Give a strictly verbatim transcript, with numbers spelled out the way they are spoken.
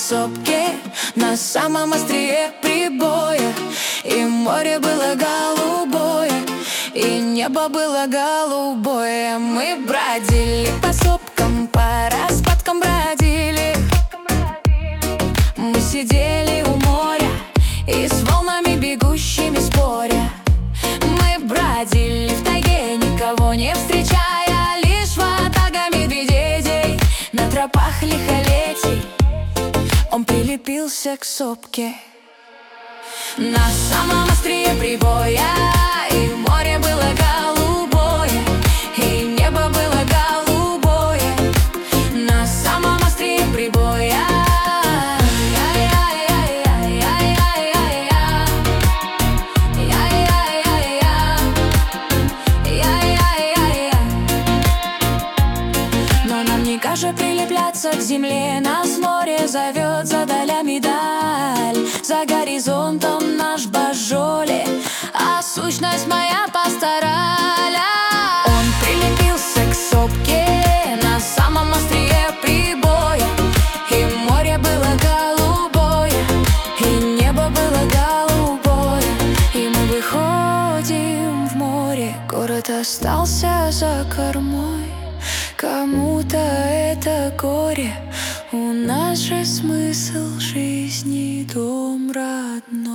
сопке на самом острие прибоя. И море было голубое, и небо было голубое. Мы бродили по сопкам, по распадкам бродили. Мы сидели у моря и с волнами бегущими споря. Мы бродили в тайге, никого не встречая, лишь ватага медведей на тропах лихолетий. Он прилепился к сопке на самом острие прибоя. И море было голубое, и небо было голубое на самом острие прибоя. Но нам не кажется прилепляться к земле. Нас море зовет за долями даль, за горизонтом наш божоле, а сущность моя пастораля. Он прилепился к сопке на самом острие прибоя. И море было голубое, и небо было голубое. И мы выходим в море, город остался за кормой. Кому-то это горе, у нас же смысл жизни, дом родной.